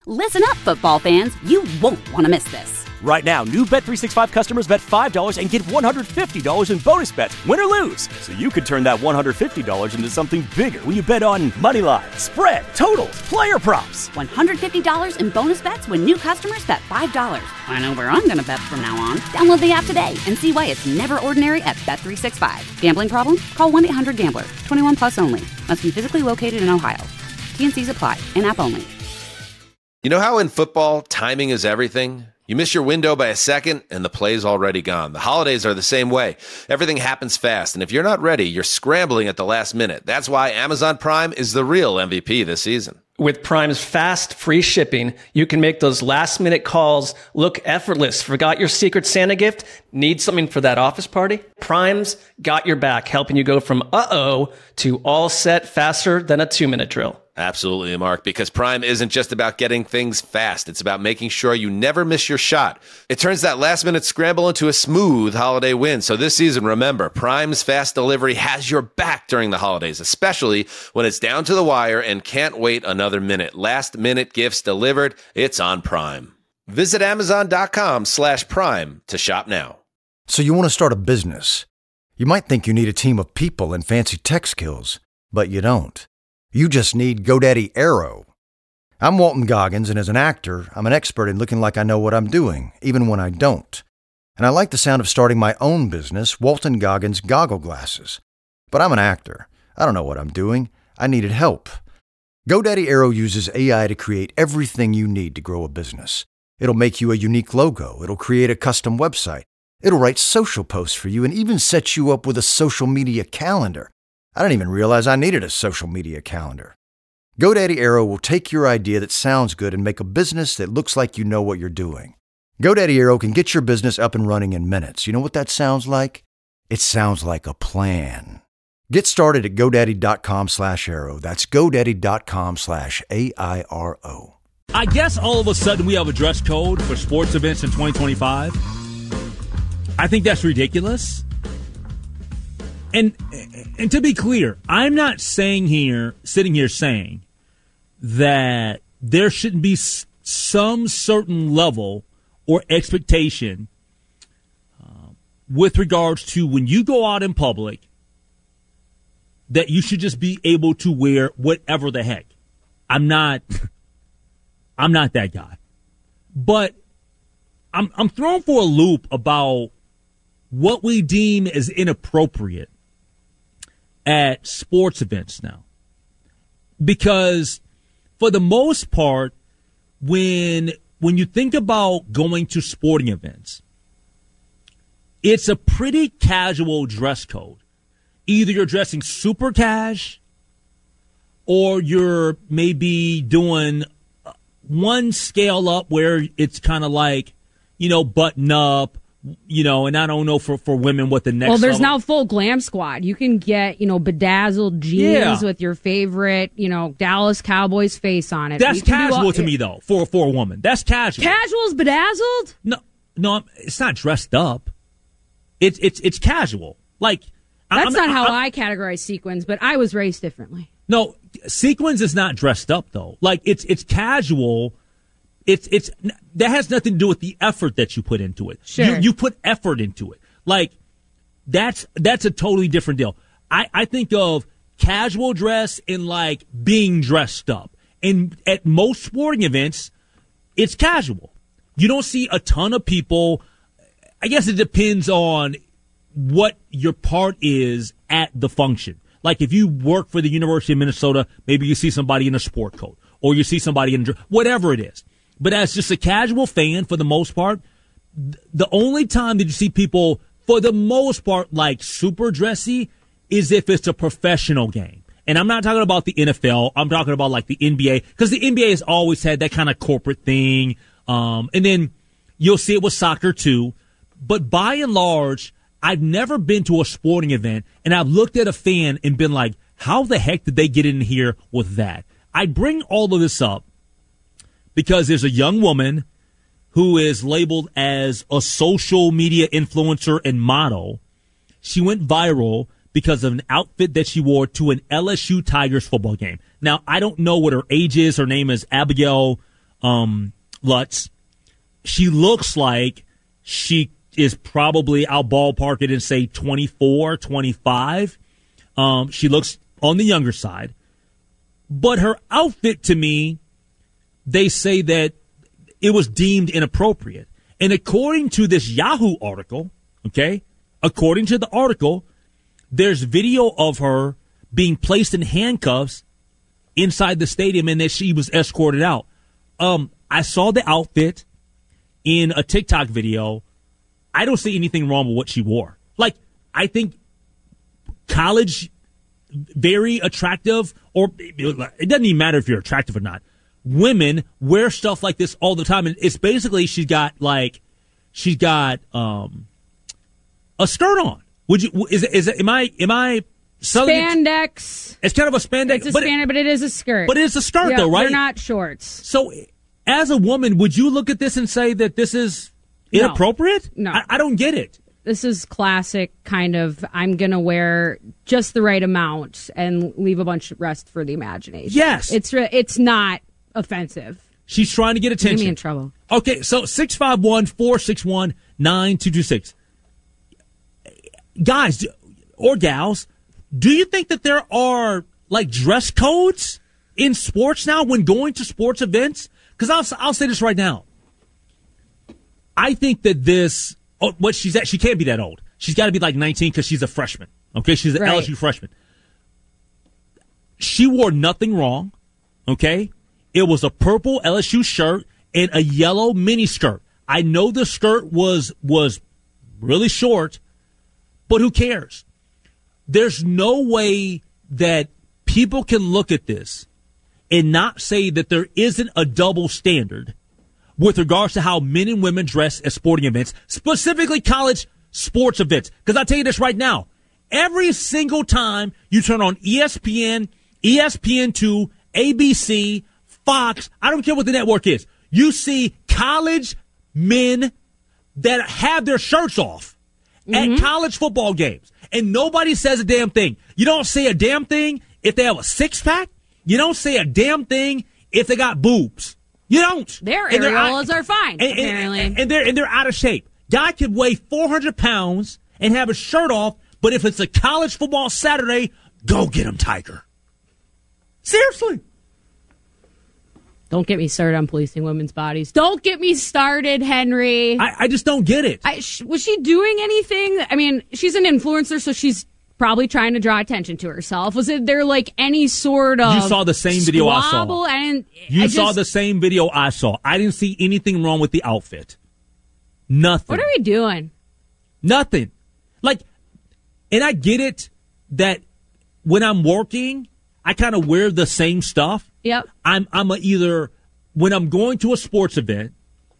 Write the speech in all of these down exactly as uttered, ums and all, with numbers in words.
Listen up, football fans. You won't want to miss this. Right now, new Bet three sixty-five customers bet five dollars and get one hundred fifty dollars in bonus bets, win or lose. So you could turn that one hundred fifty dollars into something bigger when you bet on money line, spread, totals, player props. one hundred fifty dollars in bonus bets when new customers bet five dollars. I know where I'm going to bet from now on. Download the app today and see why it's never ordinary at Bet three sixty-five. Gambling problem? Call one eight hundred gambler. twenty-one plus only. Must be physically located in Ohio. T N Cs apply. In-app only. You know how in football, timing is everything? You miss your window by a second, and the play's already gone. The holidays are the same way. Everything happens fast, and if you're not ready, you're scrambling at the last minute. That's why Amazon Prime is the real M V P this season. With Prime's fast, free shipping, you can make those last-minute calls look effortless. Forgot your Secret Santa gift? Need something for that office party? Prime's got your back, helping you go from uh-oh to all set faster than a two-minute drill. Absolutely, Mark, because Prime isn't just about getting things fast. It's about making sure you never miss your shot. It turns that last-minute scramble into a smooth holiday win. So this season, remember, Prime's fast delivery has your back during the holidays, especially when it's down to the wire and can't wait another minute. Last-minute gifts delivered, it's on Prime. Visit Amazon.com slash Prime to shop now. So you want to start a business. You might think you need a team of people and fancy tech skills, but you don't. You just need GoDaddy Aero. I'm Walton Goggins, and as an actor, I'm an expert in looking like I know what I'm doing, even when I don't. And I like the sound of starting my own business, Walton Goggins Goggle Glasses. But I'm an actor. I don't know what I'm doing. I needed help. GoDaddy Aero uses A I to create everything you need to grow a business. It'll make you a unique logo. It'll create a custom website. It'll write social posts for you and even set you up with a social media calendar. I didn't even realize I needed a social media calendar. GoDaddy Aero will take your idea that sounds good and make a business that looks like you know what you're doing. GoDaddy Aero can get your business up and running in minutes. You know what that sounds like? It sounds like a plan. Get started at GoDaddy.com slash Aero. That's GoDaddy.com slash A I R O. I guess all of a sudden we have a dress code for sports events in twenty twenty-five. I think that's ridiculous. And and to be clear, I'm not saying here, sitting here saying that there shouldn't be some certain level or expectation uh, with regards to when you go out in public that you should just be able to wear whatever the heck. I'm not, I'm not that guy, but I'm I'm thrown for a loop about what we deem as inappropriate at sports events now. Because for the most part, when when you think about going to sporting events, it's a pretty casual dress code. Either you're dressing super cash or you're maybe doing one scale up where it's kind of like, you know, button up. You know, and I don't know for, for women what the next Well, there's level. now full glam squad. You can get, you know, bedazzled jeans Yeah. with your favorite, you know, Dallas Cowboys face on it. That's You can do casual all- to me, though, for, for a woman. That's casual. Casual's bedazzled? No, no, it's not dressed up. It's it's it's casual. Like That's I'm, not how I'm, I categorize sequins, but I was raised differently. No, sequins is not dressed up though. Like it's it's casual. It's it's that has nothing to do with the effort that you put into it. Sure. You you put effort into it. Like that's that's a totally different deal. I, I think of casual dress and like being dressed up. And at most sporting events, it's casual. You don't see a ton of people. I guess it depends on what your part is at the function. Like if you work for the University of Minnesota, maybe you see somebody in a sport coat or you see somebody in whatever it is. But as just a casual fan, for the most part, the only time that you see people, for the most part, like super dressy is if it's a professional game. And I'm not talking about the N F L. I'm talking about like the N B A, because the N B A has always had that kind of corporate thing. Um, and then you'll see it with soccer too. But by and large, I've never been to a sporting event and I've looked at a fan and been like, how the heck did they get in here with that? I bring all of this up because there's a young woman who is labeled as a social media influencer and model. She went viral because of an outfit that she wore to an L S U Tigers football game. Now, I don't know what her age is. Her name is Abigail um, Lutz. She looks like she is probably, I'll ballpark it and say twenty-four, twenty-five. Um, she looks on the younger side. But her outfit, to me, they say that it was deemed inappropriate. And according to this Yahoo article, okay, according to the article, there's video of her being placed in handcuffs inside the stadium and that she was escorted out. Um, I saw the outfit in a TikTok video. I don't see anything wrong with what she wore. Like, I think college, very attractive, or it doesn't even matter if you're attractive or not. Women wear stuff like this all the time. And it's basically, she's got like, she's got, um, a skirt on. Would you, is it, is it, am I, am I, spandex. It, it's kind of a spandex. It's a but spandex, it, but it is a skirt. But it's a skirt yeah, though, right? They're not shorts. So, as a woman, would you look at this and say that this is inappropriate? No. I, I don't get it. This is classic kind of, I'm going to wear just the right amount and leave a bunch of rest for the imagination. Yes. It's re- it's not offensive. She's trying to get attention. Get me in trouble. Okay, so six five one, four six one, nine two two six. Guys or gals, do you think that there are like dress codes in sports now when going to sports events? Because I'll, I'll say this right now. I think that this, oh, what she's at, she can't be that old. She's got to be like nineteen because she's a freshman. Okay, she's an right. L S U freshman. She wore nothing wrong. Okay, it was a purple L S U shirt and a yellow mini skirt. I know the skirt was was really short, but who cares? There's no way that people can look at this and not say that there isn't a double standard with regards to how men and women dress at sporting events, specifically college sports events. Because I'll tell you this right now. Every single time you turn on E S P N, E S P N two, A B C, Fox, I don't care what the network is, you see college men that have their shirts off mm-hmm. at college football games. And nobody says a damn thing. You don't say a damn thing if they have a six-pack. You don't say a damn thing if they got boobs. You don't. Their and areolas out, are fine, and, apparently. And, and, they're, and they're out of shape. Guy could weigh four hundred pounds and have his shirt off, but if it's a college football Saturday, go get him, Tiger. Seriously. Don't get me started on policing women's bodies. Don't get me started, Henry. I, I just don't get it. I, sh- was she doing anything? I mean, she's an influencer, so she's probably trying to draw attention to herself. Was it there like any sort of You saw the same video I saw. And you I saw just, the same video I saw. I didn't see anything wrong with the outfit. Nothing. What are we doing? Nothing. Like, and I get it that when I'm working, I kind of wear the same stuff. Yep. I'm I'm a either when I'm going to a sports event,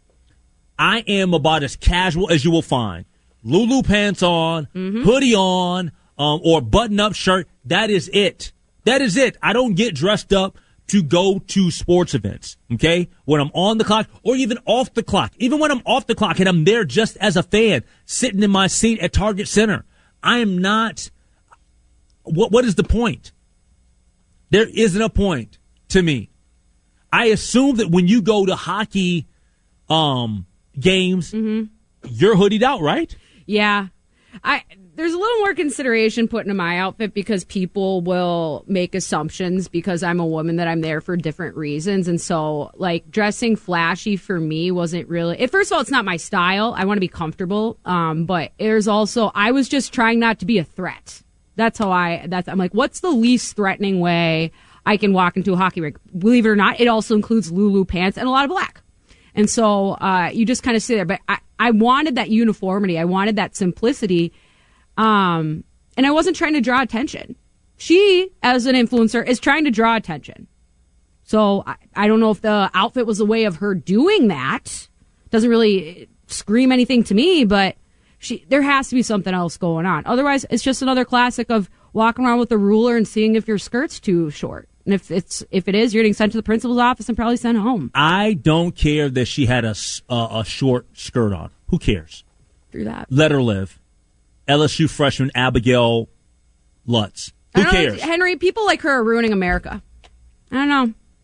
I am about as casual as you will find. Lulu pants on, mm-hmm. hoodie on, um, or button-up shirt. That is it. That is it. I don't get dressed up to go to sports events, okay? When I'm on the clock or even off the clock. Even when I'm off the clock and I'm there just as a fan, sitting in my seat at Target Center. I am not what what is the point? There isn't a point to me. I assume that when you go to hockey um, games, mm-hmm. you're hoodied out, right? Yeah. I there's a little more consideration put into my outfit because people will make assumptions because I'm a woman that I'm there for different reasons. And so, like, dressing flashy for me wasn't really... First of all, it's not my style. I want to be comfortable. Um, but there's also... I was just trying not to be a threat. That's how I... That's I'm like, what's the least threatening way I can walk into a hockey rink? Believe it or not, it also includes Lulu pants and a lot of black. And so uh, you just kind of sit there. But I, I wanted that uniformity. I wanted that simplicity. Um, and I wasn't trying to draw attention. She, as an influencer, is trying to draw attention. So I, I don't know if the outfit was a way of her doing that. Doesn't really scream anything to me, but she there has to be something else going on. Otherwise, it's just another classic of walking around with a ruler and seeing if your skirt's too short. And if it's if it is, you're getting sent to the principal's office and probably sent home. I don't care that she had a, a, a short skirt on. Who cares? Through that. Let her live. L S U freshman Abigail Lutz. Who I don't cares? know, Henry, people like her are ruining America. I don't know.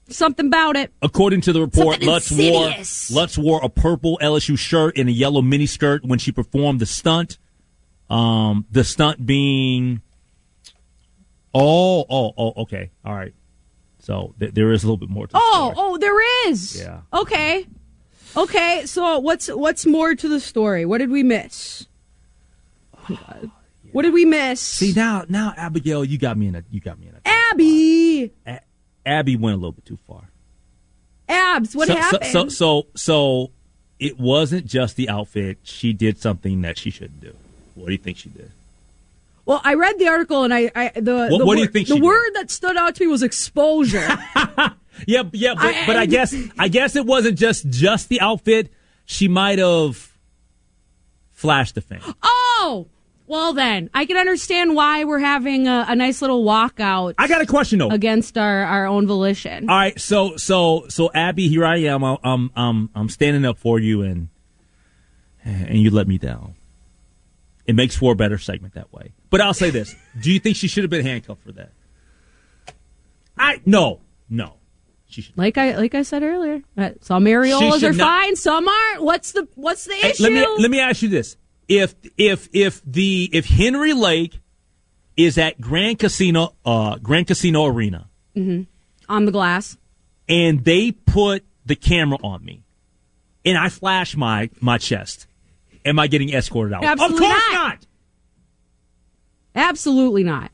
Something about it. According to the report, Something Lutz wore, insidious. Lutz wore a purple L S U shirt and a yellow miniskirt when she performed the stunt. Um, the stunt being, oh, oh, oh, okay, all right. So th- there is a little bit more to the Oh, story. oh, there is. Yeah. Okay. Okay, so what's what's more to the story? What did we miss? Oh, God. What did we miss? See now, now Abigail, you got me in a, you got me in a. Abby. A- Abby went a little bit too far. Abs, what so, happened? So, so, so, so, it wasn't just the outfit. She did something that she shouldn't do. What do you think she did? Well, I read the article, and I, I the What- the, what do you word, think the she did? word that stood out to me was exposure. Yeah, yeah, but I- but I guess I guess it wasn't just just the outfit. She might have flashed the fan. Oh, well then, I can understand why we're having a, a nice little walkout I got a question though. against our, our own volition. All right, so so so Abby, here I am. I'm I'm I'm, I'm standing up for you, and and you let me down. It makes for a better segment that way. But I'll say this: do you think she should have been handcuffed for that? I no no. She should. Like I like I said earlier, uh, some areolas should are not- fine, some aren't. What's the what's the Hey, issue? let me let me ask you this: if if if the if Henry Lake is at Grand Casino uh, Grand Casino Arena On the glass. and they put the camera on me and I flash my my chest, am I getting escorted out? Absolutely of course not. not. Absolutely not.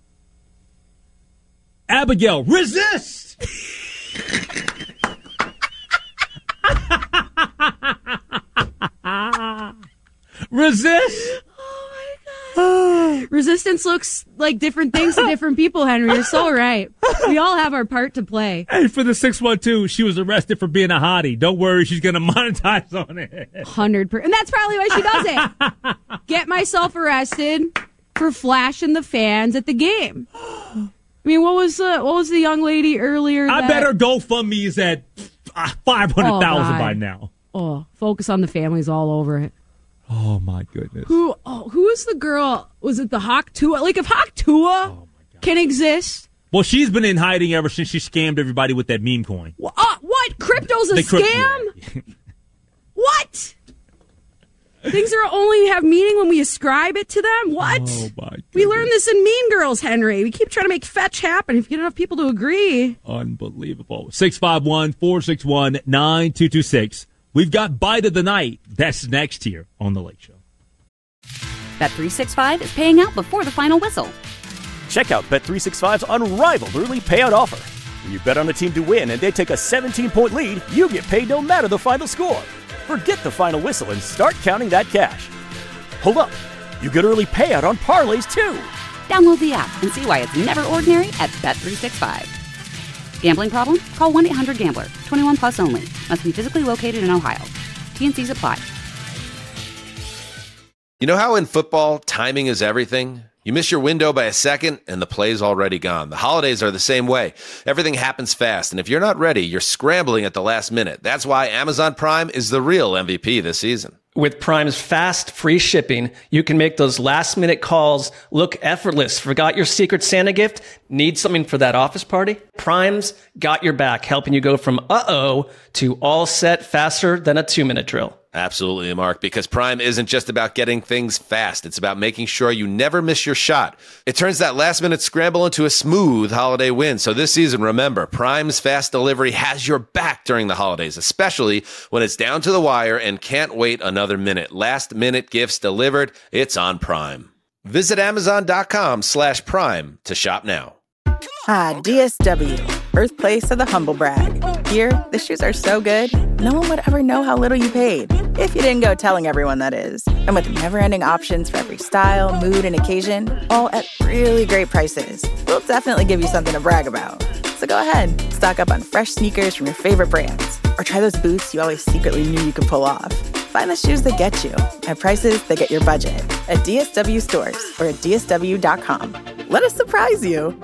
Abigail, resist. Resist. Resistance looks like different things to different people, Henry. You're so right. We all have our part to play. Hey, for the six one two, she was arrested for being a hottie. Don't worry, she's going to monetize on it. one hundred percent. And that's probably why she does it. Get myself arrested for flashing the fans at the game. I mean, what was uh, what was the young lady earlier? I that- bet her GoFundMe is at five hundred thousand Oh, God. by now. Oh, focus on the families all over it. Oh, my goodness. Who? Oh, who is the girl? Was it the Hawk Tua? Like, if Hawk Tua Oh, can exist, Well, she's been in hiding ever since she scammed everybody with that meme coin. wh- uh, what? Crypto's a The crypt- scam? What? Things are only have meaning when we ascribe it to them? What? Oh, my We learned this in Mean Girls, Henry. We keep trying to make fetch happen. If you get enough people to agree. Unbelievable. six five one, four six one, nine two two six. We've got Bite of the Night. That's next here on The Late Show. Bet three sixty-five is paying out before the final whistle. Check out Bet three sixty-five's unrivaled early payout offer. When you bet on a team to win and they take a seventeen-point lead, you get paid no matter the final score. Forget the final whistle and start counting that cash. Hold up. You get early payout on parlays, too. Download the app and see why it's never ordinary at Bet three sixty-five. Gambling problem? Call one eight hundred gambler. twenty-one plus only. Must be physically located in Ohio. T N Cs apply. You know how in football, timing is everything? You miss your window by a second, and the play's already gone. The holidays are the same way. Everything happens fast, and if you're not ready, you're scrambling at the last minute. That's why Amazon Prime is the real M V P this season. With Prime's fast, free shipping, you can make those last-minute calls look effortless. Forgot your Secret Santa gift? Need something for that office party? Prime's got your back, helping you go from uh-oh to all set faster than a two-minute drill. Absolutely, Mark, because Prime isn't just about getting things fast. It's about making sure you never miss your shot. It turns that last-minute scramble into a smooth holiday win. So this season, remember, Prime's fast delivery has your back during the holidays, especially when it's down to the wire and can't wait another minute. Last-minute gifts delivered. It's on Prime. Visit Amazon.com slash Prime to shop now. Ah, D S W, birthplace of the humble brag. Here, the shoes are so good, no one would ever know how little you paid. If you didn't go telling everyone, that is. And with never-ending options for every style, mood, and occasion, all at really great prices, we'll definitely give you something to brag about. So go ahead, stock up on fresh sneakers from your favorite brands, or try those boots you always secretly knew you could pull off. Find the shoes that get you at prices that get your budget at D S W stores or at D S W dot com. Let us surprise you.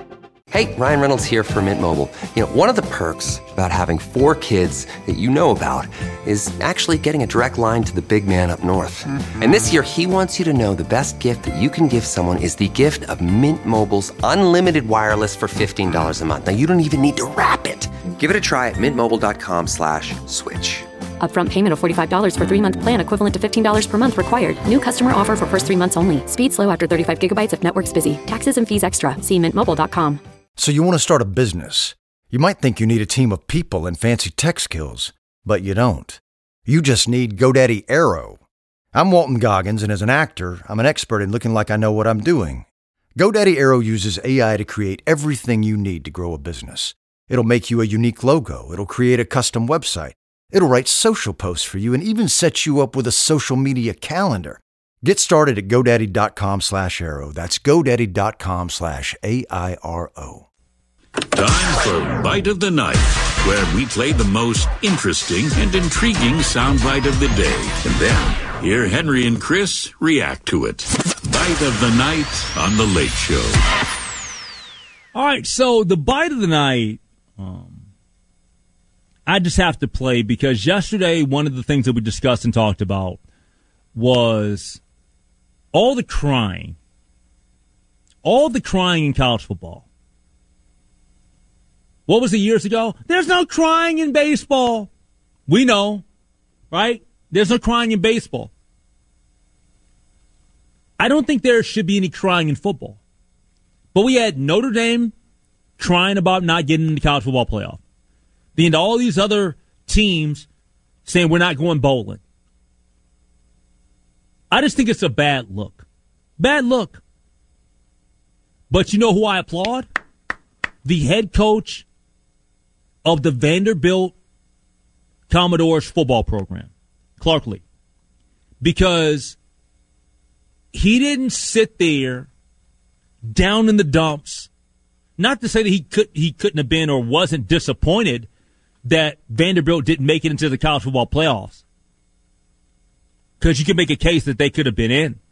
Hey, Ryan Reynolds here for Mint Mobile. You know, one of the perks about having four kids that you know about is actually getting a direct line to the big man up north. Mm-hmm. And this year, he wants you to know the best gift that you can give someone is the gift of Mint Mobile's unlimited wireless for fifteen dollars a month. Now, you don't even need to wrap it. Give it a try at mintmobile.com slash switch. Upfront payment of forty-five dollars for three-month plan equivalent to fifteen dollars per month required. New customer offer for first three months only. Speed slow after thirty-five gigabytes if network's busy. Taxes and fees extra. See mint mobile dot com. So you want to start a business. You might think you need a team of people and fancy tech skills, but you don't. You just need GoDaddy Aero. I'm Walton Goggins, and as an actor, I'm an expert in looking like I know what I'm doing. GoDaddy Aero uses A I to create everything you need to grow a business. It'll make you a unique logo. It'll create a custom website. It'll write social posts for you and even set you up with a social media calendar. Get started at GoDaddy.com slash Aero. That's GoDaddy.com slash A I R O. Time for Bite of the Night, where we play the most interesting and intriguing soundbite of the day. And then hear Henry and Chris react to it. Bite of the Night on The Late Show. All right, so the Bite of the Night, um, I just have to play because yesterday one of the things that we discussed and talked about was all the crying, all the crying in college football. What was it years ago? There's no crying in baseball. We know, right? There's no crying in baseball. I don't think there should be any crying in football. But we had Notre Dame crying about not getting in the college football playoff. Then all these other teams saying we're not going bowling. I just think it's a bad look. Bad look. But you know who I applaud? The head coach of the Vanderbilt Commodores football program, Clark Lee. Because he didn't sit there down in the dumps. Not to say that he could he couldn't have been or wasn't disappointed that Vanderbilt didn't make it into the college football playoffs. Because you can make a case that they could have been in.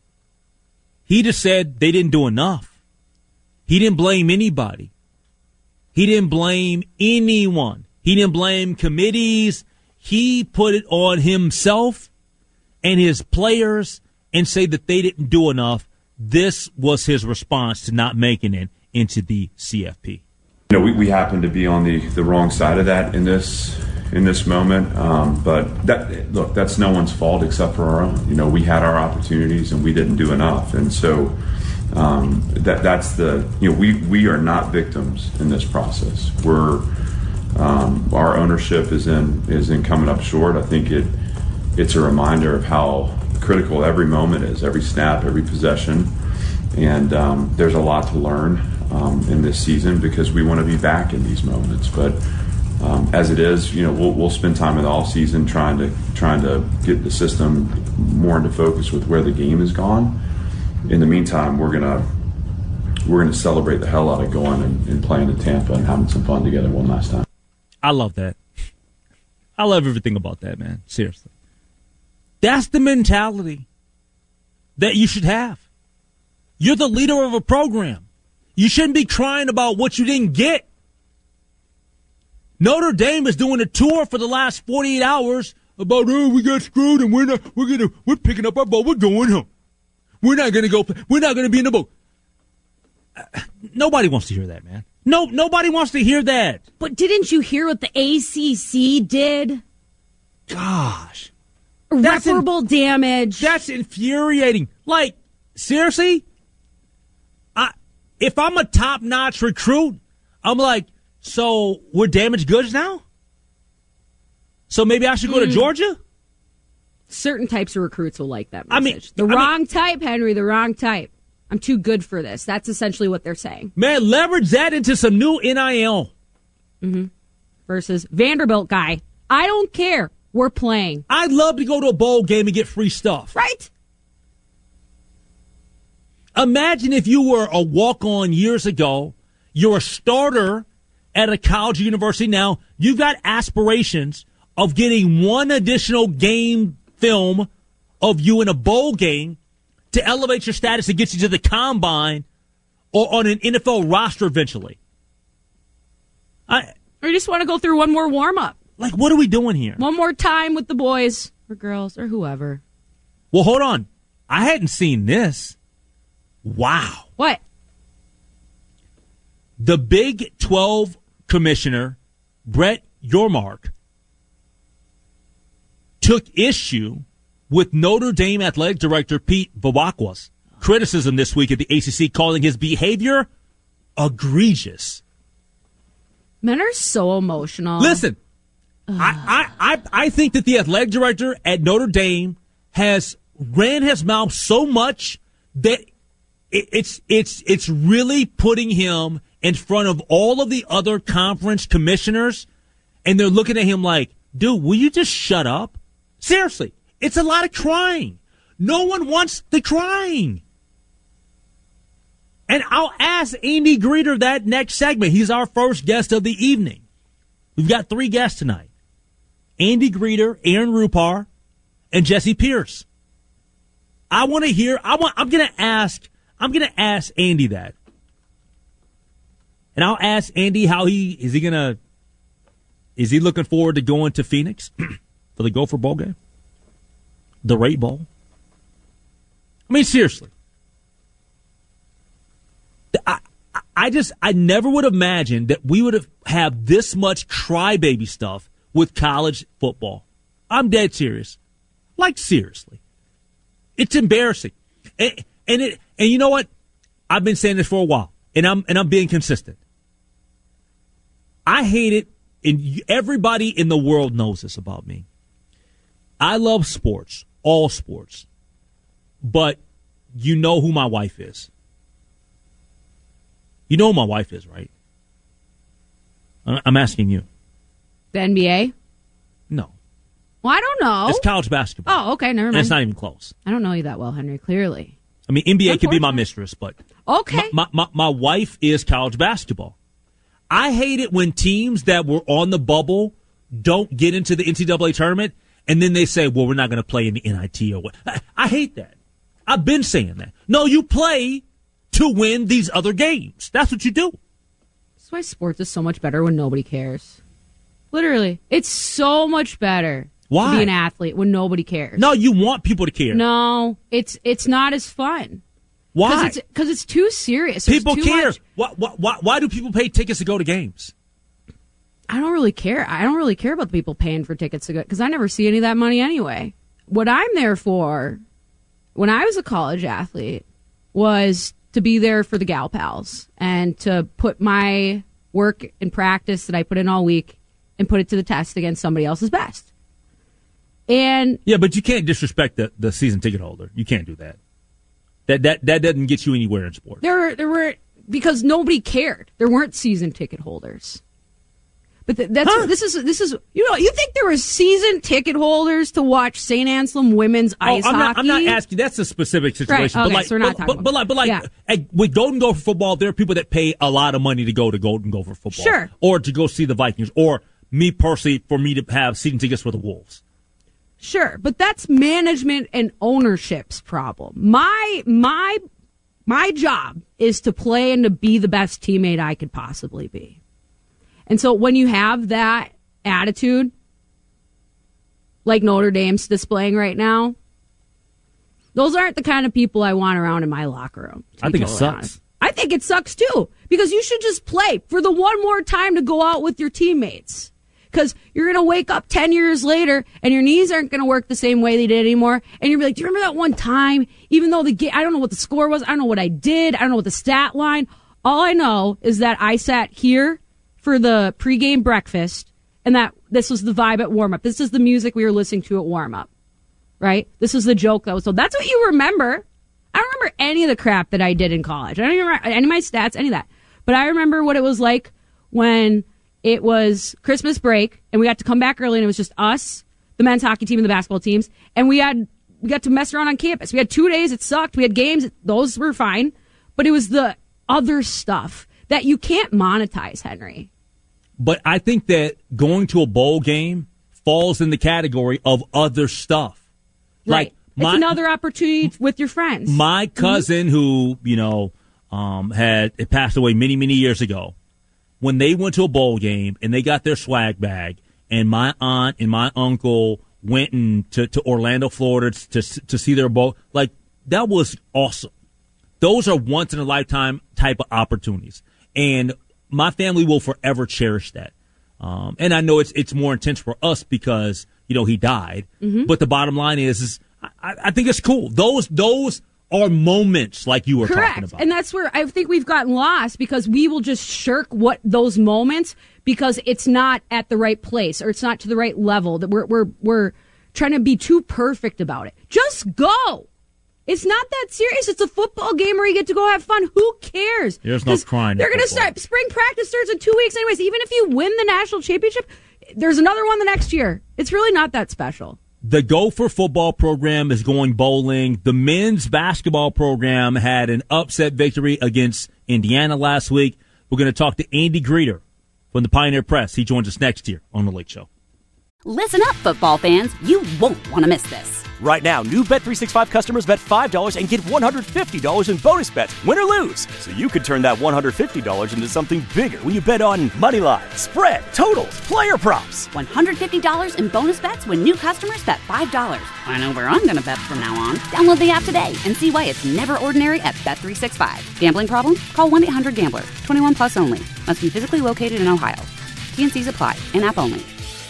He just said they didn't do enough. He didn't blame anybody. He didn't blame anyone. He didn't blame committees. He put it on himself and his players and say that they didn't do enough. This was his response to not making it into the C F P. You know, we, we happen to be on the, the wrong side of that in this in this moment. Um, but that look, that's no one's fault except for our own. You know, we had our opportunities and we didn't do enough. And so um, that that's the you know we we are not victims in this process. We're um, our ownership is in is in coming up short. I think it it's a reminder of how critical every moment is, every snap, every possession. And um, there's a lot to learn um, in this season because we want to be back in these moments. But um, as it is, you know, we'll, we'll spend time in the off season trying to trying to get the system more into focus with where the game is gone. In the meantime, we're gonna we're gonna celebrate the hell out of going and, and playing in Tampa and having some fun together one last time. I love that. I love everything about that, man. Seriously, that's the mentality that you should have. You're the leader of a program. You shouldn't be crying about what you didn't get. Notre Dame is doing a tour for the last forty-eight hours about, oh, we got screwed and we're not, we're gonna, we're picking up our boat. We're going home. We're not gonna go. We're not gonna be in the boat. Uh, nobody wants to hear that, man. No, nobody wants to hear that. But didn't you hear what the A C C did? Gosh, irreparable in, damage. That's infuriating. Like, seriously. If I'm a top-notch recruit, I'm like, so we're damaged goods now? So maybe I should go mm. to Georgia? Certain types of recruits will like that message. I mean, the I wrong mean, type, Henry, the wrong type. I'm too good for this. That's essentially what they're saying. Man, leverage that into some new N I L. Mm-hmm. Versus Vanderbilt guy. I don't care. We're playing. I'd love to go to a bowl game and get free stuff. Right? Imagine if you were a walk-on years ago, you're a starter at a college or university now, you've got aspirations of getting one additional game film of you in a bowl game to elevate your status and get you to the combine or on an N F L roster eventually. I, or you just want to go through one more warm-up. Like, what are we doing here? One more time with the boys or girls or whoever. Well, hold on. I hadn't seen this. Wow. What? The Big twelve commissioner, Brett Yormark, took issue with Notre Dame athletic director Pete Vavakwa's criticism this week at the A C C, calling his behavior egregious. Men are so emotional. Listen, I, I, I, I think that the athletic director at Notre Dame has ran his mouth so much that it, it's it's it's really putting him in front of all of the other conference commissioners, and they're looking at him like, dude, will you just shut up? Seriously, it's a lot of crying. No one wants the crying. And I'll ask Andy Greeter that next segment. He's our first guest of the evening. We've got three guests tonight. Andy Greeter, Aaron Rupar, and Jesse Pierce. I want to hear, I want, I'm going to ask, I'm going to ask Andy that. And I'll ask Andy how he, is he going to, is he looking forward to going to Phoenix for the Gopher Bowl game? The Rate Bowl? I mean, seriously. I, I just, I never would have imagined that we would have have this much crybaby stuff with college football. I'm dead serious. Like, seriously. It's embarrassing. And, and it, and you know what? I've been saying this for a while, and I'm, and I'm being consistent. I hate it, and everybody in the world knows this about me. I love sports, all sports, but you know who my wife is. You know who my wife is, right? I'm asking you. The N B A? No. Well, I don't know. It's college basketball. Oh, okay, never mind. And it's not even close. I don't know you that well, Henry, clearly. I mean, N B A could be my mistress, but okay. My, my, my wife is college basketball. I hate it when teams that were on the bubble don't get into the N C double A tournament, and then they say, well, we're not going to play in the N I T or what. I, I hate that. I've been saying that. No, you play to win these other games. That's what you do. That's why sports is so much better when nobody cares. Literally. It's so much better Why? to be an athlete when nobody cares. No, you want people to care. No, it's it's not as fun. Why? Because it's, it's too serious. There's People too care. much- Why, why, why do people pay tickets to go to games? I don't really care. I don't really care about the people paying for tickets to go, because I never see any of that money anyway. What I'm there for, when I was a college athlete, was to be there for the gal pals and to put my work and practice that I put in all week and put it to the test against somebody else's best. And yeah, but you can't disrespect the, the season ticket holder. You can't do that. That that that doesn't get you anywhere in sports. There were, there were because nobody cared. There weren't season ticket holders. But th- that's huh? this is this is you know you think there were season ticket holders to watch Saint Anselm women's oh, ice I'm hockey? Not, I'm not asking. That's a specific situation. Right. Okay, but like, so we're not but, talking but, about but like, but like yeah. at, with Golden Gopher football, there are people that pay a lot of money to go to Golden Gopher football, sure, or to go see the Vikings, or me personally for me to have season tickets for the Wolves. Sure, but that's management and ownership's problem. My my my job is to play and to be the best teammate I could possibly be. And so when you have that attitude, like Notre Dame's displaying right now, those aren't the kind of people I want around in my locker room. I think totally it sucks. Honest. I think it sucks too, because you should just play for the one more time to go out with your teammates. Because you're going to wake up ten years later and your knees aren't going to work the same way they did anymore. And you're like, do you remember that one time? Even though the game, I don't know what the score was. I don't know what I did. I don't know what the stat line. All I know is that I sat here for the pregame breakfast and that this was the vibe at warm up. This is the music we were listening to at warm up, right? This was the joke that was told. That's what you remember. I don't remember any of the crap that I did in college. I don't even remember any of my stats, any of that. But I remember what it was like when it was Christmas break, and we got to come back early, and it was just us, the men's hockey team and the basketball teams, and we had we got to mess around on campus. We had two days. It sucked. We had games. Those were fine. But it was the other stuff that you can't monetize, Henry. But I think that going to a bowl game falls in the category of other stuff. Right. Like my, it's another opportunity with your friends. My cousin, mm-hmm. who, you know, um, had it passed away many, many years ago. When they went to a bowl game and they got their swag bag, and my aunt and my uncle went in to, to Orlando, Florida to to see their bowl, like, that was awesome. Those are once in a lifetime type of opportunities, and my family will forever cherish that. Um, and I know it's it's more intense for us because, you know, he died. Mm-hmm. But the bottom line is, is I, I think it's cool. Those those are moments like you were Correct. talking about. And that's where I think we've gotten lost because we will just shirk what those moments because it's not at the right place or it's not to the right level. That we're we're we're trying to be too perfect about it. Just go. It's not that serious. It's a football game where you get to go have fun. Who cares? There's no crying. They're going to start. Spring practice starts in two weeks anyways. Even if you win the national championship, there's another one the next year. It's really not that special. The Gopher football program is going bowling. The men's basketball program had an upset victory against Indiana last week. We're going to talk to Andy Greeter from the Pioneer Press. He joins us next year on The Late Show. Listen up, football fans. You won't want to miss this. Right now, new Bet three sixty-five customers bet five dollars and get one hundred fifty dollars in bonus bets, win or lose. So you could turn that one hundred fifty dollars into something bigger when you bet on money line, spread, totals, player props. one hundred fifty dollars in bonus bets when new customers bet five dollars. I know where I'm going to bet from now on. Download the app today and see why it's never ordinary at Bet three sixty-five. Gambling problem? Call one eight hundred gambler. twenty-one plus only. Must be physically located in Ohio. T N Cs apply. In-app only.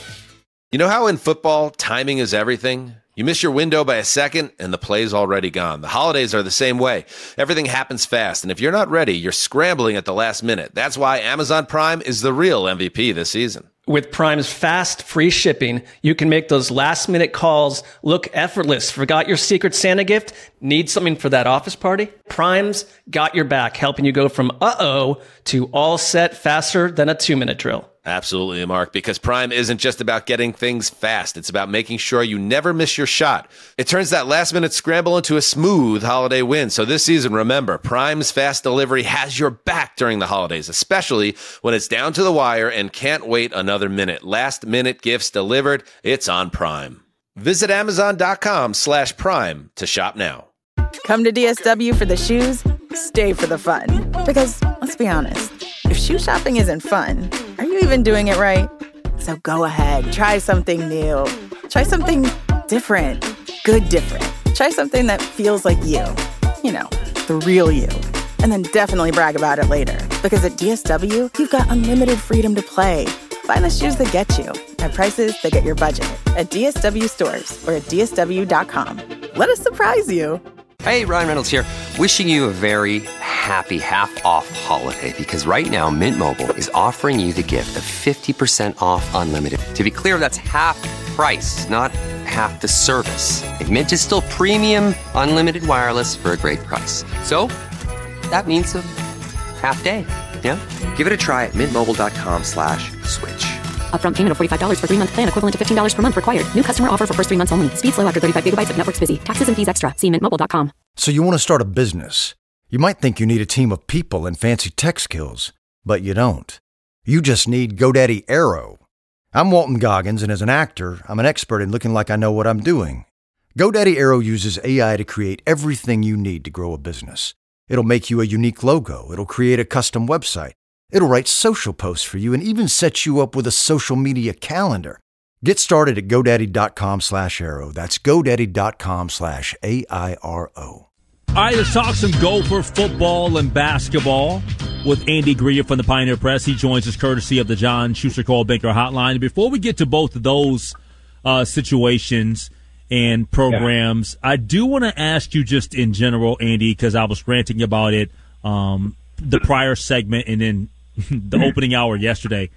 You know how in football, timing is everything? You miss your window by a second, and the play's already gone. The holidays are the same way. Everything happens fast, and if you're not ready, you're scrambling at the last minute. That's why Amazon Prime is the real M V P this season. With Prime's fast, free shipping, you can make those last-minute calls look effortless. Forgot your Secret Santa gift? Need something for that office party? Prime's got your back, helping you go from uh-oh to all set faster than a two-minute drill. Absolutely, Mark, because Prime isn't just about getting things fast. It's about making sure you never miss your shot. It turns that last-minute scramble into a smooth holiday win. So this season, remember, Prime's fast delivery has your back during the holidays, especially when it's down to the wire and can't wait another minute. Last-minute gifts delivered, it's on Prime. Visit Amazon.com slash Prime to shop now. Come to D S W for the shoes, stay for the fun. Because, let's be honest, if shoe shopping isn't fun, are you even doing it right? So go ahead, try something new. Try something different. Good different. Try something that feels like you. You know, the real you. And then definitely brag about it later. Because at D S W, you've got unlimited freedom to play. Find the shoes that get you at prices that get your budget at D S W stores or at D S W dot com. Let us surprise you. Hey, Ryan Reynolds here. Wishing you a very happy half-off holiday because right now Mint Mobile is offering you the gift of fifty percent off unlimited. To be clear, that's half price, not half the service. And Mint is still premium unlimited wireless for a great price. So that means a half day. Yeah? Give it a try at mintmobile.com slash switch. Upfront payment of forty-five dollars for three-month plan equivalent to fifteen dollars per month required. New customer offer for first three months only. Speed slow after thirty-five gigabytes if network's busy. Taxes and fees extra. See mint mobile dot com. So you want to start a business. You might think you need a team of people and fancy tech skills, but you don't. You just need GoDaddy Aero. I'm Walton Goggins, and as an actor, I'm an expert in looking like I know what I'm doing. GoDaddy Aero uses A I to create everything you need to grow a business. It'll make you a unique logo. It'll create a custom website. It'll write social posts for you and even set you up with a social media calendar. Get started at GoDaddy.com slash Aero. That's GoDaddy.com slash A I R O. All right, let's talk some Gopher football and basketball with Andy Greer from the Pioneer Press. He joins us courtesy of the John Schuster Coldwell Banker Hotline. Before we get to both of those uh, situations and programs, yeah. I do want to ask you just in general, Andy, because I was ranting about it um, the prior segment and then the opening hour yesterday.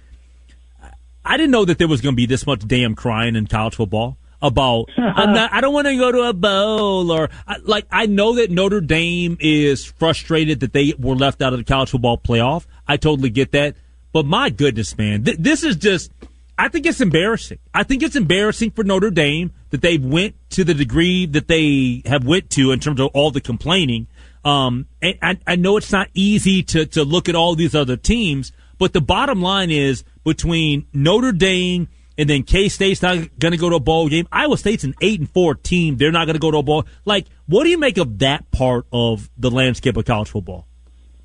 I didn't know that there was going to be this much damn crying in college football about I'm not, I don't want to go to a bowl or I, like I know that Notre Dame is frustrated that they were left out of the college football playoff. I totally get that, but my goodness, man, th- this is just. I think it's embarrassing. I think it's embarrassing for Notre Dame that they went to the degree that they have went to in terms of all the complaining. Um, and I, I know it's not easy to, to look at all these other teams, but the bottom line is between Notre Dame and then K-State's not going to go to a bowl game. Iowa State's an eight and four team. They're not going to go to a bowl. Like, what do you make of that part of the landscape of college football?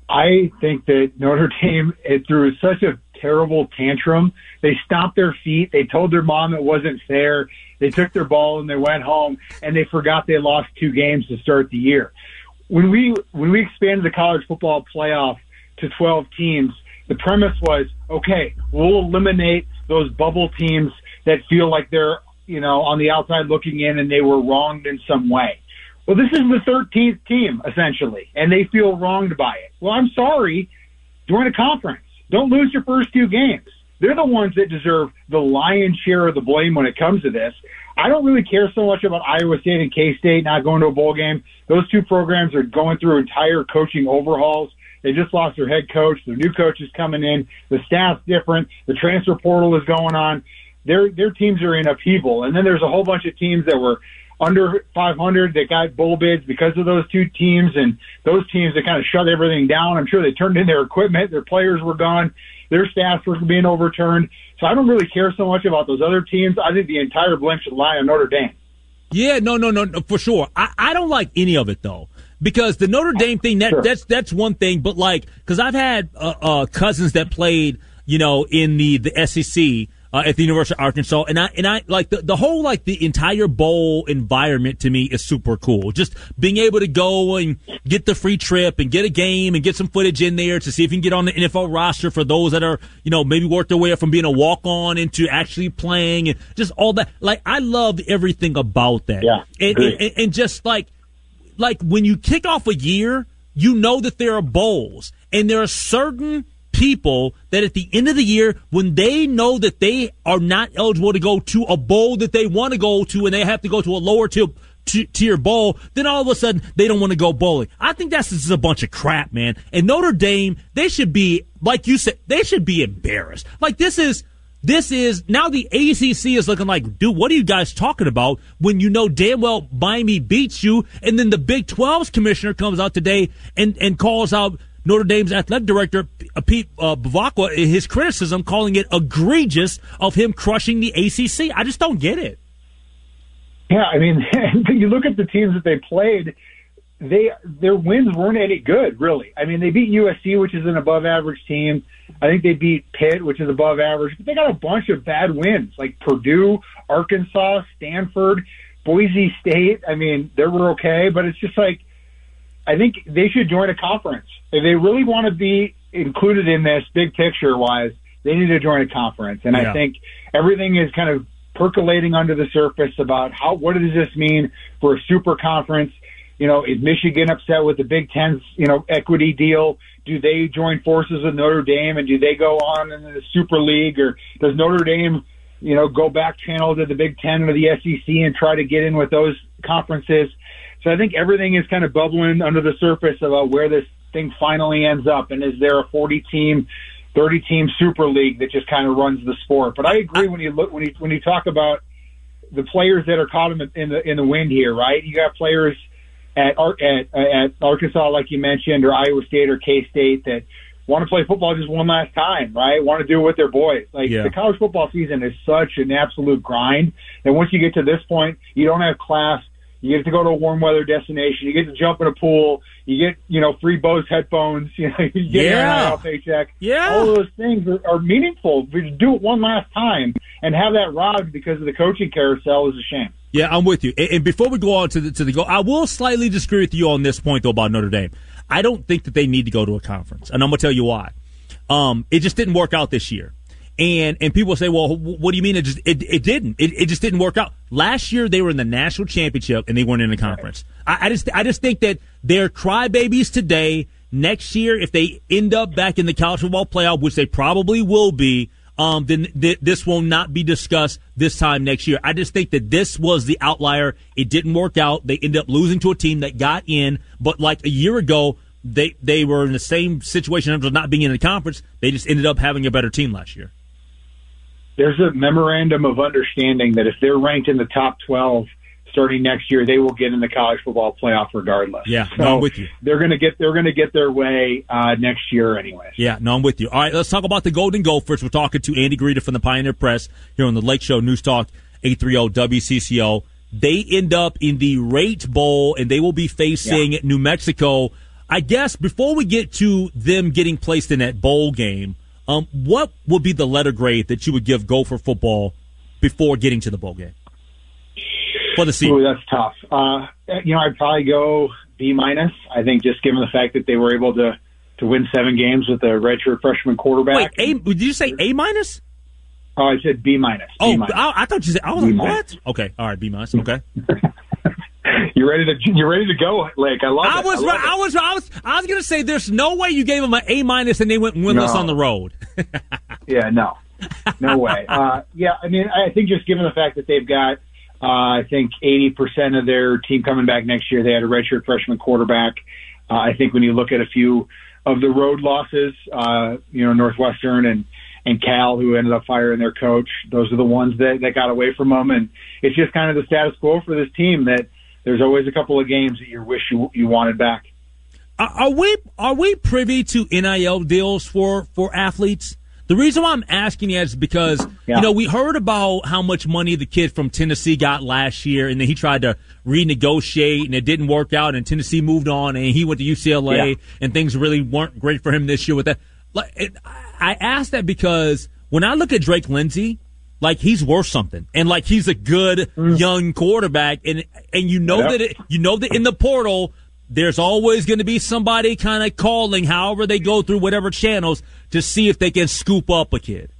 I think that Notre Dame, it threw such a terrible tantrum. They stomped their feet. They told their mom it wasn't fair. They took their ball and they went home, and they forgot they lost two games to start the year. When we when we expanded the college football playoff to twelve teams, the premise was, okay, we'll eliminate those bubble teams that feel like they're, you know, on the outside looking in and they were wronged in some way. Well, this is the thirteenth team, essentially, and they feel wronged by it. Well, I'm sorry. Join a conference. Don't lose your first two games. They're the ones that deserve the lion's share of the blame when it comes to this. I don't really care so much about Iowa State and K-State not going to a bowl game. Those two programs are going through entire coaching overhauls. They just lost their head coach. Their new coach is coming in. The staff's different. The transfer portal is going on. Their their teams are in upheaval. And then there's a whole bunch of teams that were under five hundred that got bowl bids because of those two teams, and those teams that kind of shut everything down. I'm sure they turned in their equipment. Their players were gone. Their staffs were being overturned. So I don't really care so much about those other teams. I think the entire blame should lie on Notre Dame. Yeah, no, no, no, no, for sure. I, I don't like any of it, though, because the Notre Dame thing, that, sure. that's that's one thing. But, like, because I've had uh, uh, cousins that played, you know, in the, the S E C, Uh, at the University of Arkansas, and I and I like the the whole like the entire bowl environment to me is super cool. Just being able to go and get the free trip and get a game and get some footage in there to see if you can get on the N F L roster for those that are, you know, maybe worked their way up from being a walk on into actually playing and just all that. Like, I loved everything about that. Yeah, and, and, and just like like when you kick off a year, you know that there are bowls and there are certain people that at the end of the year, when they know that they are not eligible to go to a bowl that they want to go to and they have to go to a lower tier, tier bowl, then all of a sudden they don't want to go bowling. I think that's just a bunch of crap, man. And Notre Dame, they should be, like you said, they should be embarrassed. Like, this is, this is, now the A C C is looking like, dude, what are you guys talking about when you know damn well Miami beats you, and then the Big twelve's commissioner comes out today and, and calls out Notre Dame's athletic director, Pete uh, Bavacqua, his criticism, calling it egregious of him crushing the A C C. I just don't get it. Yeah, I mean, you look at the teams that they played, they their wins weren't any good, really. I mean, they beat U S C, which is an above-average team. I think they beat Pitt, which is above average. But they got a bunch of bad wins, like Purdue, Arkansas, Stanford, Boise State. I mean, they were okay, but it's just like, I think they should join a conference. If they really want to be included in this big picture-wise, they need to join a conference. And yeah. I think everything is kind of percolating under the surface about how, what does this mean for a super conference? You know, is Michigan upset with the Big Ten's, you know, equity deal? Do they join forces with Notre Dame, and do they go on in the Super League? Or does Notre Dame, you know, go back channel to the Big Ten or the S E C and try to get in with those conferences? So I think everything is kind of bubbling under the surface about where this thing finally ends up. And is there a forty-team, thirty-team Super League that just kind of runs the sport? But I agree when you look when you when you talk about the players that are caught in the in the, in the wind here, right? You got players at at at Arkansas, like you mentioned, or Iowa State or K-State that want to play football just one last time, right? Want to do it with their boys. Like yeah. the college football season is such an absolute grind. And once you get to this point, you don't have class. You get to go to a warm weather destination. You get to jump in a pool. You get, you know, free Bose headphones. You know, you get yeah. an N I L paycheck. Yeah. All of those things are, are meaningful. But to do it one last time and have that robbed because of the coaching carousel is a shame. Yeah, I'm with you. And, and before we go on to the to the go, I will slightly disagree with you on this point though about Notre Dame. I don't think that they need to go to a conference, and I'm gonna tell you why. Um, it just didn't work out this year. And and people say, well, what do you mean it just it, it didn't? It, it just didn't work out. Last year they were in the national championship and they weren't in the conference. I, I just I just think that they're crybabies today. Next year, if they end up back in the college football playoff, which they probably will be, um, then th- this will not be discussed this time next year. I just think that this was the outlier. It didn't work out. They ended up losing to a team that got in, but like a year ago, they they were in the same situation in terms of not being in the conference. They just ended up having a better team last year. There's a memorandum of understanding that if they're ranked in the top twelve starting next year, they will get in the college football playoff regardless. Yeah, so no, I'm with you. They're going to get they're going to get their way uh, next year, anyways. Yeah, no, I'm with you. All right, let's talk about the Golden Gophers. We're talking to Andy Greta from the Pioneer Press here on the Lake Show News Talk eight thirty W C C O. They end up in the Rate Bowl, and they will be facing yeah. New Mexico. I guess before we get to them getting placed in that bowl game, um, what would be the letter grade that you would give Gopher football before getting to the bowl game for the season? Ooh, that's tough. Uh, you know, I'd probably go B minus. I think just given the fact that they were able to, to win seven games with a redshirt freshman quarterback. Wait, A, did you say A minus? Oh, I said B minus. Oh, B-minus. I, I thought you said. I was like, what? Okay, all right, B minus. Okay. You ready to you ready to go, Lake? I love I it. was, I, love I was, I was, I was going to say, there's no way you gave them an A minus and they went winless No. on the road. Yeah, no, no way. Uh, yeah, I mean, I think just given the fact that they've got, uh, I think eighty percent of their team coming back next year, they had a redshirt freshman quarterback. Uh, I think when you look at a few of the road losses, uh, you know, Northwestern and. and Cal, who ended up firing their coach. Those are the ones that, that got away from them. And it's just kind of the status quo for this team that there's always a couple of games that you wish you, you wanted back. Are, are we are we privy to N I L deals for, for athletes? The reason why I'm asking you is because, yeah. you know, we heard about how much money the kid from Tennessee got last year, and then he tried to renegotiate, and it didn't work out, and Tennessee moved on, and he went to U C L A, yeah. and things really weren't great for him this year with that. Like, it, I ask that because when I look at Drake Lindsey, like he's worth something, and like he's a good mm. young quarterback, and and you know yep. that it, you know that in the portal there's always going to be somebody kind of calling, however they go through whatever channels to see if they can scoop up a kid.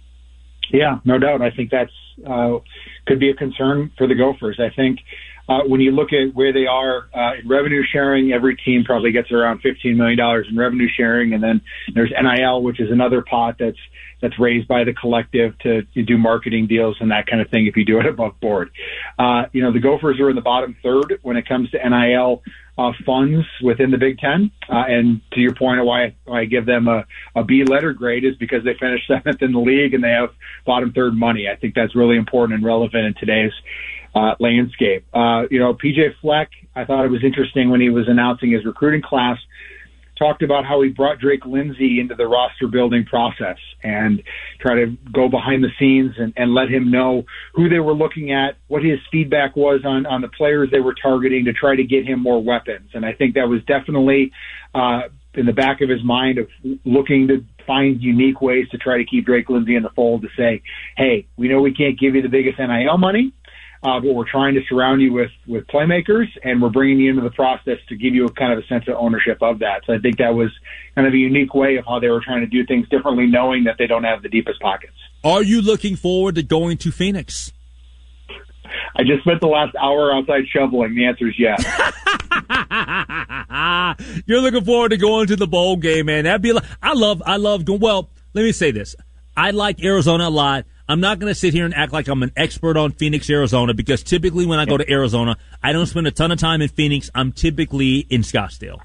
Yeah, no doubt. I think that's uh, could be a concern for the Gophers. I think. Uh, when you look at where they are uh, in revenue sharing, every team probably gets around fifteen million dollars in revenue sharing. And then there's N I L, which is another pot that's that's raised by the collective to, to do marketing deals and that kind of thing if you do it above board. Uh, you know, the Gophers are in the bottom third when it comes to N I L uh, funds within the Big Ten. Uh, and to your point of why, why I give them a, a B letter grade is because they finished seventh in the league and they have bottom third money. I think that's really important and relevant in today's Uh, landscape. Uh, you know, P J Fleck, I thought it was interesting when he was announcing his recruiting class, talked about how he brought Drake Lindsey into the roster building process and try to go behind the scenes and, and let him know who they were looking at, what his feedback was on, on the players they were targeting to try to get him more weapons. And I think that was definitely uh, in the back of his mind of looking to find unique ways to try to keep Drake Lindsey in the fold to say, hey, we know we can't give you the biggest N I L money, Uh, but we're trying to surround you with, with playmakers, and we're bringing you into the process to give you a kind of a sense of ownership of that. So I think that was kind of a unique way of how they were trying to do things differently, knowing that they don't have the deepest pockets. Are you looking forward to going to Phoenix? I just spent the last hour outside shoveling. The answer is yes. You're looking forward to going to the bowl game, man. That'd be. Like, I love. I love going. Well, let me say this. I like Arizona a lot. I'm not going to sit here and act like I'm an expert on Phoenix, Arizona, because typically when I go to Arizona, I don't spend a ton of time in Phoenix. I'm typically in Scottsdale.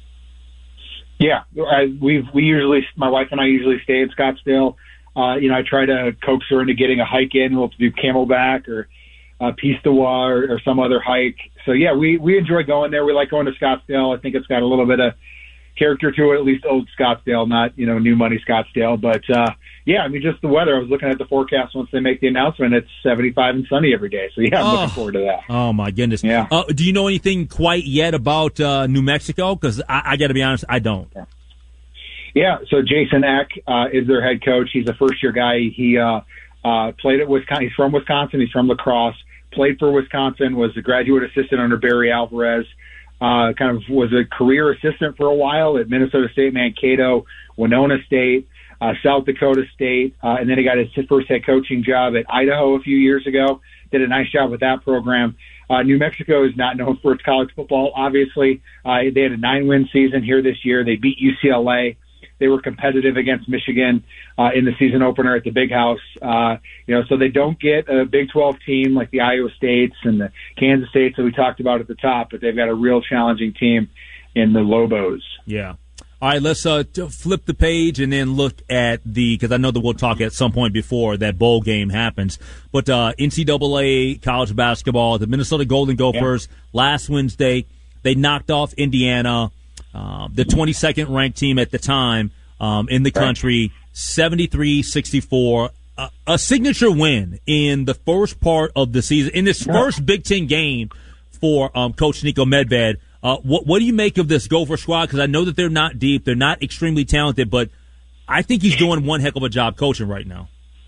Yeah, I, we've we usually, my wife and I usually stay in Scottsdale. Uh, you know, I try to coax her into getting a hike in. We'll do Camelback or uh, Pistawa or, or some other hike. So yeah, we we enjoy going there. We like going to Scottsdale. I think it's got a little bit of character to it, at least old Scottsdale, not, you know, new money Scottsdale. But, uh, yeah, I mean, just the weather. I was looking at the forecast once they make the announcement. It's seventy-five and sunny every day. So, yeah, I'm oh. looking forward to that. Oh, my goodness. Yeah. Uh, do you know anything quite yet about uh, New Mexico? Because I, I got to be honest, I don't. Yeah. yeah, so Jason Eck uh, is their head coach. He's a first-year guy. He uh, uh, played at Wisconsin. He's from Wisconsin. He's from La Crosse. Played for Wisconsin, was a graduate assistant under Barry Alvarez. Uh, kind of was a career assistant for a while at Minnesota State, Mankato, Winona State, uh, South Dakota State, uh, and then he got his first head coaching job at Idaho a few years ago. Did a nice job with that program. Uh, New Mexico is not known for its college football, obviously. Uh, they had a nine-win season here this year. They beat U C L A. They were competitive against Michigan uh, in the season opener at the Big House. Uh, you know, so they don't get a Big twelve team like the Iowa States and the Kansas States that we talked about at the top, but they've got a real challenging team in the Lobos. Yeah. All right, let's uh, t- flip the page and then look at the, because I know that we'll talk at some point before that bowl game happens, but uh, N C double A college basketball, the Minnesota Golden Gophers, yeah. last Wednesday, they knocked off Indiana. Uh, the twenty-second ranked team at the time um, in the country, seventy-three sixty-four. Uh, a signature win in the first part of the season, in this first Big Ten game for um, Coach Nico Medved. Uh, what what do you make of this Gopher squad? Because I know that they're not deep, they're not extremely talented, but I think he's doing one heck of a job coaching right now.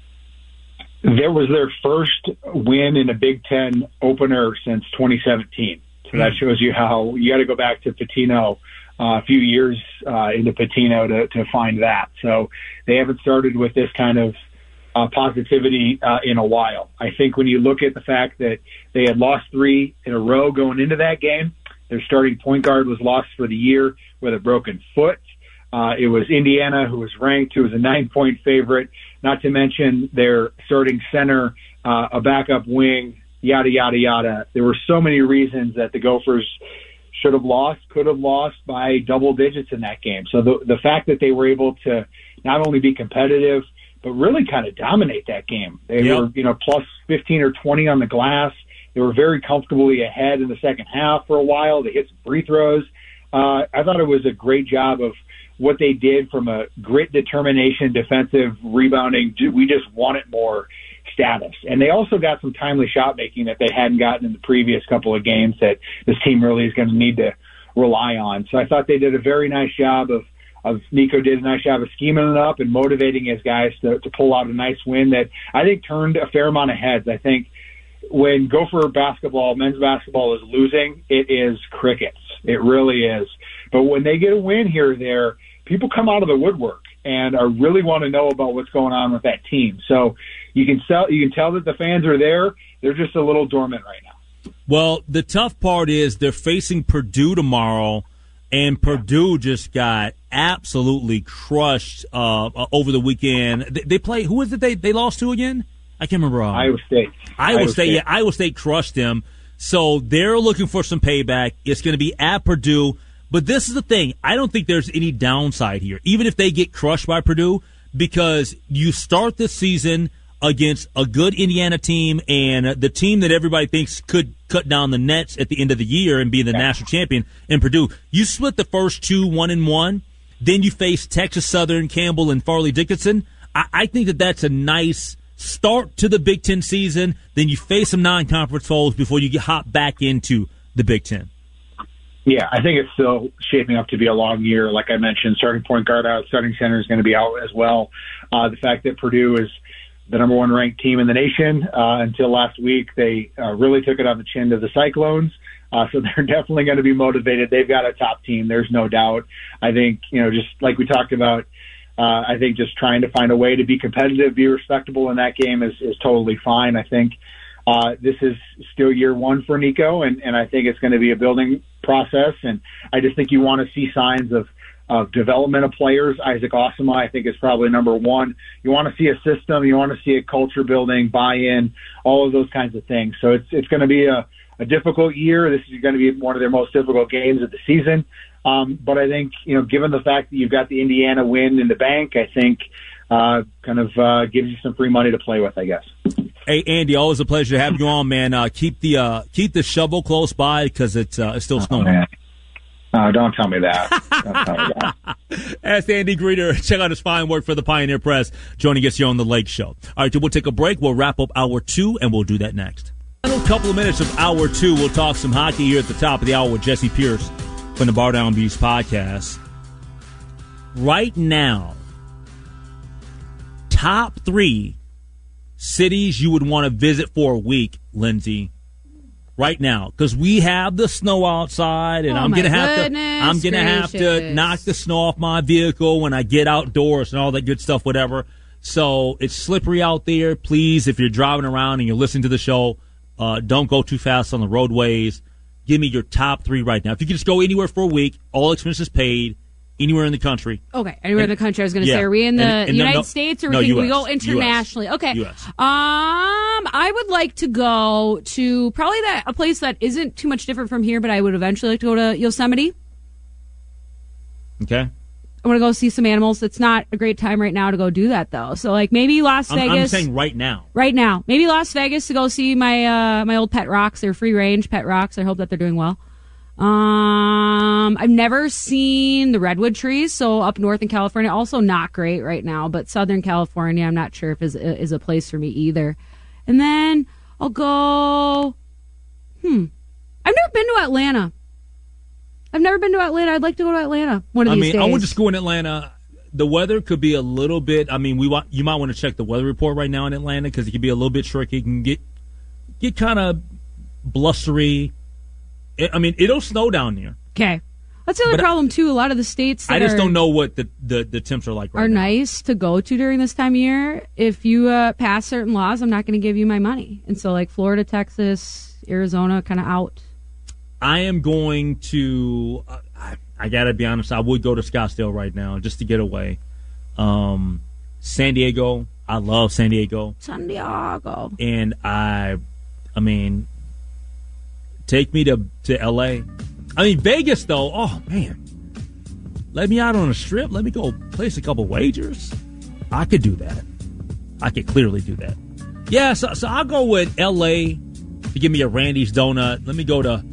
There was their first win in a Big Ten opener since twenty seventeen. So that shows you how you got to go back to Pitino uh, a few years uh, into Pitino to, to find that. So they haven't started with this kind of uh, positivity uh, in a while. I think when you look at the fact that they had lost three in a row going into that game, their starting point guard was lost for the year with a broken foot. Uh, it was Indiana, who was ranked, who was a nine-point favorite, not to mention their starting center, uh, a backup wing, yada, yada, yada. There were so many reasons that the Gophers should have lost, could have lost by double digits in that game. So the, the fact that they were able to not only be competitive, but really kind of dominate that game. They yep. were, you know, plus fifteen or twenty on the glass. They were very comfortably ahead in the second half for a while. They hit some free throws. Uh, I thought it was a great job of what they did from a grit, determination, defensive rebounding. We just want it more status. And they also got some timely shot making that they hadn't gotten in the previous couple of games that this team really is going to need to rely on. So I thought they did a very nice job of, of Nico did a nice job of scheming it up and motivating his guys to, to pull out a nice win that I think turned a fair amount of heads. I think when Gopher basketball, men's basketball is losing, it is crickets. It really is. But when they get a win here or there, people come out of the woodwork and are really want to know about what's going on with that team. So you can tell, you can tell that the fans are there. They're just a little dormant right now. Well, the tough part is they're facing Purdue tomorrow, and Purdue just got absolutely crushed uh, over the weekend. They, they play. Who is it? They they lost to again? I can't remember. Um, Iowa State. Iowa, Iowa State. State. Yeah, Iowa State crushed them. So they're looking for some payback. It's going to be at Purdue. But this is the thing. I don't think there's any downside here, even if they get crushed by Purdue, because you start this season against a good Indiana team and the team that everybody thinks could cut down the nets at the end of the year and be the national champion in Purdue. You split the first two one and one. Then you face Texas Southern, Campbell, and Farley Dickinson. I, I think that that's a nice start to the Big Ten season. Then you face some non-conference foes before you get hop back into the Big Ten. Yeah, I think it's still shaping up to be a long year. Like I mentioned, starting point guard out, starting center is going to be out as well. Uh, the fact that Purdue is the number one ranked team in the nation uh, until last week, they uh, really took it on the chin to the Cyclones. Uh, so they're definitely going to be motivated. They've got a top team. There's no doubt. I think, you know, just like we talked about, uh, I think just trying to find a way to be competitive, be respectable in that game is, is totally fine. I think uh, this is still year one for Nico, and, and I think it's going to be a building process. And I just think you want to see signs of, of development of players. Isaac Osama, I think, is probably number one. You want to see a system. You want to see a culture building, buy-in, all of those kinds of things. So it's it's going to be a, a difficult year. This is going to be one of their most difficult games of the season. Um, but I think, you know, given the fact that you've got the Indiana win in the bank, I think uh, kind of uh, gives you some free money to play with, I guess. Hey, Andy, always a pleasure to have you on, man. Uh, keep the uh, keep the shovel close by because it's uh, it's still snowing. Oh, Uh, don't tell me that. Don't tell me that. Ask Andy Greder. Check out his fine work for the Pioneer Press. Joining us here on The Lake Show. All right, we'll take a break. We'll wrap up hour two, and we'll do that next. Final couple of minutes of hour two. We'll talk some hockey here at the top of the hour with Jesse Pierce from the Bar Down Beast podcast. Right now, top three cities you would want to visit for a week, Lindsay. Right now, because we have the snow outside, and oh I'm gonna have to. I'm gonna have to knock the snow off my vehicle when I get outdoors and all that good stuff, whatever. So it's slippery out there. Please, if you're driving around and you're listening to the show, uh, don't go too fast on the roadways. Give me your top three right now. If you can just go anywhere for a week, all expenses paid, anywhere in the country. Okay, anywhere and, in the country. I was going to yeah. say, are we in the and, and United no, no, States or no, can U S, we go internationally? U S, okay. U S. Um, I would like to go to probably that a place that isn't too much different from here, but I would eventually like to go to Yosemite. Okay. I want to go see some animals. It's not a great time right now to go do that, though. So, like, maybe Las I'm, Vegas. I'm saying right now. Right now. Maybe Las Vegas to go see my uh, my old pet rocks. They're free range pet rocks. I hope that they're doing well. Um, I've never seen the redwood trees, so up north in California, also not great right now. But Southern California, I'm not sure if is is a place for me either. And then I'll go. Hmm, I've never been to Atlanta. I've never been to Atlanta. I'd like to go to Atlanta one of I these mean, days. I went to school in Atlanta. The weather could be a little bit. I mean, we want you might want to check the weather report right now in Atlanta because it can be a little bit tricky. It can get get kind of blustery. I mean, it'll snow down there. Okay, that's the other But problem too. A lot of the states that I just are, don't know what the, the, the temps are like right are now. nice to go to during this time of year. If you uh, pass certain laws, I'm not going to give you my money. And so, like Florida, Texas, Arizona, kind of out. I am going to. Uh, I, I got to be honest. I would go to Scottsdale right now just to get away. Um, San Diego. I love San Diego. San Diego. And I, I mean, take me to to L A. I mean, Vegas though. Oh man, let me out on a strip. Let me go place a couple wagers. I could do that. I could clearly do that. Yeah. So, so I'll go with L A. To give me a Randy's donut. Let me go to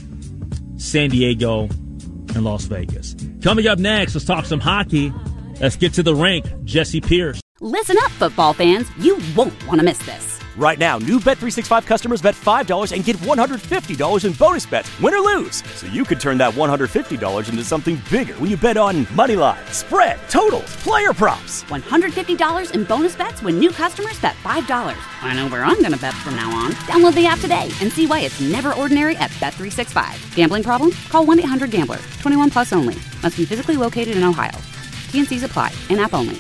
San Diego and Las Vegas. Coming up next, let's talk some hockey. Let's get to the rink. Jesse Pierce. Listen up, football fans. You won't want to miss this. Right now, new Bet three sixty-five customers bet five dollars and get one hundred fifty dollars in bonus bets, win or lose. So you could turn that one hundred fifty dollars into something bigger when you bet on money line, spread, totals, player props. one hundred fifty dollars in bonus bets when new customers bet five dollars. I know where I'm going to bet from now on. Download the app today and see why it's never ordinary at Bet three sixty-five. Gambling problem? Call one eight hundred gambler. twenty-one plus only. Must be physically located in Ohio. T and C's apply. In-app only.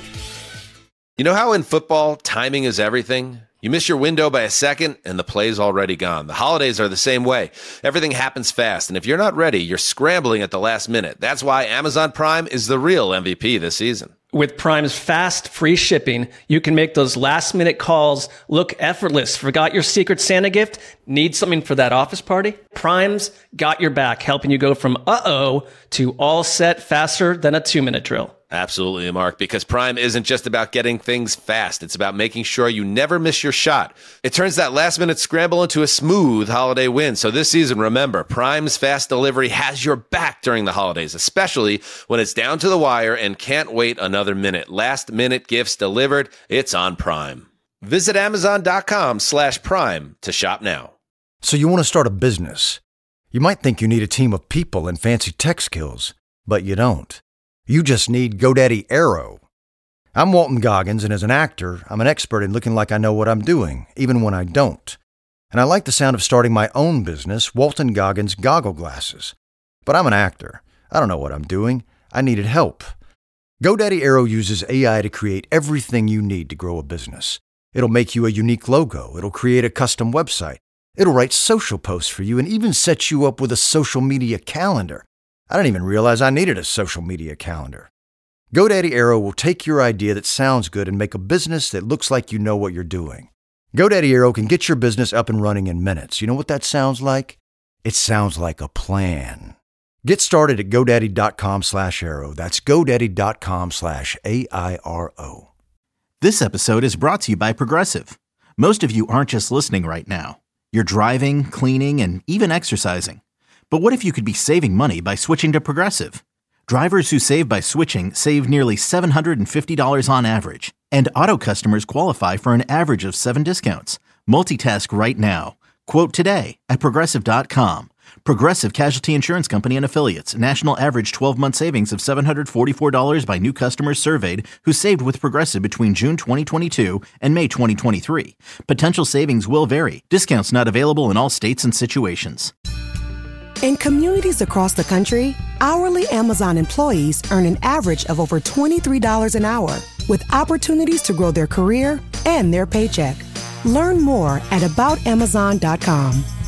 You know how in football, timing is everything? You miss your window by a second, and the play's already gone. The holidays are the same way. Everything happens fast, and if you're not ready, you're scrambling at the last minute. That's why Amazon Prime is the real M V P this season. With Prime's fast, free shipping, you can make those last-minute calls look effortless. Forgot your Secret Santa gift? Need something for that office party? Prime's got your back, helping you go from uh-oh to all set faster than a two-minute drill. Absolutely, Mark, because Prime isn't just about getting things fast. It's about making sure you never miss your shot. It turns that last-minute scramble into a smooth holiday win. So this season, remember, Prime's fast delivery has your back during the holidays, especially when it's down to the wire and can't wait another minute. Last-minute gifts delivered, it's on Prime. Visit Amazon.com slash Prime to shop now. So you want to start a business. You might think you need a team of people and fancy tech skills, but you don't. You just need GoDaddy Aero. I'm Walton Goggins, and as an actor, I'm an expert in looking like I know what I'm doing, even when I don't. And I like the sound of starting my own business, Walton Goggins Goggle Glasses. But I'm an actor. I don't know what I'm doing. I needed help. GoDaddy Aero uses A I to create everything you need to grow a business. It'll make you a unique logo. It'll create a custom website. It'll write social posts for you and even set you up with a social media calendar. I didn't even realize I needed a social media calendar. GoDaddy Aero will take your idea that sounds good and make a business that looks like you know what you're doing. GoDaddy Aero can get your business up and running in minutes. You know what that sounds like? It sounds like a plan. Get started at GoDaddy.com slash Aero. That's GoDaddy.com slash A I R O. This episode is brought to you by Progressive. Most of you aren't just listening right now. You're driving, cleaning, and even exercising. But what if you could be saving money by switching to Progressive? Drivers who save by switching save nearly seven hundred fifty dollars on average, and auto customers qualify for an average of seven discounts. Multitask right now. Quote today at Progressive dot com. Progressive Casualty Insurance Company and Affiliates. National average twelve-month savings of seven hundred forty-four dollars by new customers surveyed who saved with Progressive between June twenty twenty-two and May twenty twenty-three. Potential savings will vary. Discounts not available in all states and situations. In communities across the country, hourly Amazon employees earn an average of over twenty-three dollars an hour, with opportunities to grow their career and their paycheck. Learn more at about amazon dot com.